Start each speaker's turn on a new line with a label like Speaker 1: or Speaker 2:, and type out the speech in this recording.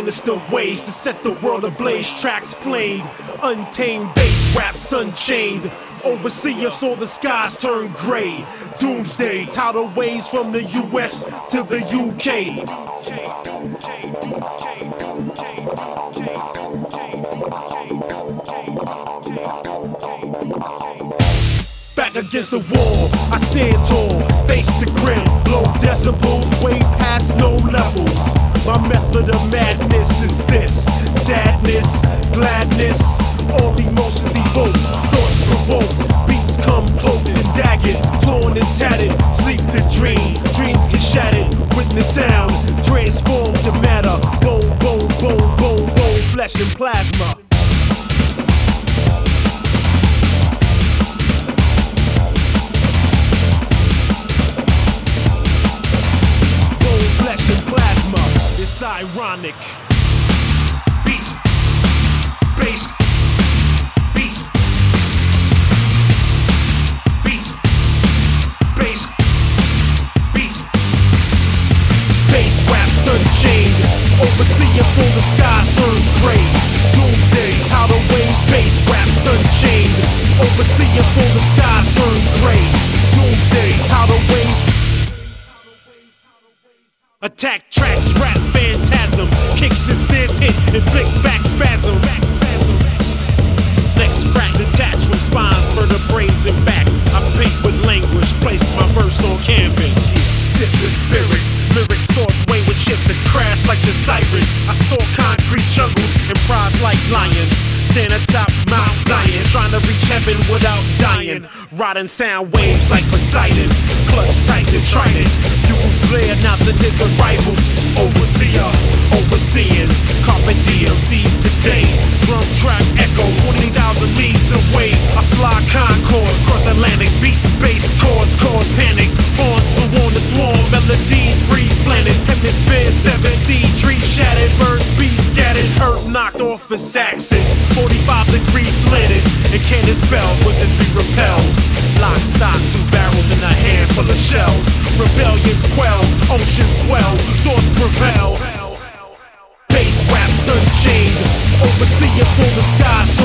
Speaker 1: sinister ways to set the world ablaze. Tracks flamed, untamed bass raps unchained. Overseer saw the skies turn gray. Doomsday, tidal waves from the US to the UK. Back against the wall, I stand tall, face the grim, low decibels, way past no levels. My method of madness is this: sadness, gladness, all emotions evoke, thoughts provoke, beats come cloaked and dagged, torn and tattered, sleep to dream, dreams get shattered, witness sound, transform to matter, bone, bone, bone, bone, bone, flesh and plasma. It's ironic. Beats, bass, beats, beats, bass, beats, bass raps unchained. Overseeing so the skies turn gray. Doomsday, tidal waves, bass raps unchained. Overseeing so the skies turn gray. Doomsday, tidal waves. Attack tracks, rap phantasm, kicks and snares hit, inflict back spasm. Legs crack, detached from spines, vertebrae and backs. I paint with language, place my verse on canvas. Sip the spirits, lyrics force way with ships that crash like the sirens. I store concrete jungles and prize like lions. Stand atop Mount Zion, trying to reach heaven without dying. Riding sound waves like Poseidon, clutch tight and trident. Bugles blare, announcing his arrival. Overseer, overseeing, carpe diem, seize the day. Drum track echo, 20,000 leagues away. I fly Concorde, cross Atlantic, beats, bass, chords, cause panic. Horns for on the swarm, melodies, freeze planets. Hemisphere, 7 sea, trees shattered, birds, bees scattered. Earth knocked off its axis, 45 degrees slanted, and cannon spells, wizardry repels. Lock, stock, 2 barrels and a handful of shells. Rebellions quell, oceans swell, thoughts prevail. Bass raps unchained, overseeing so the skies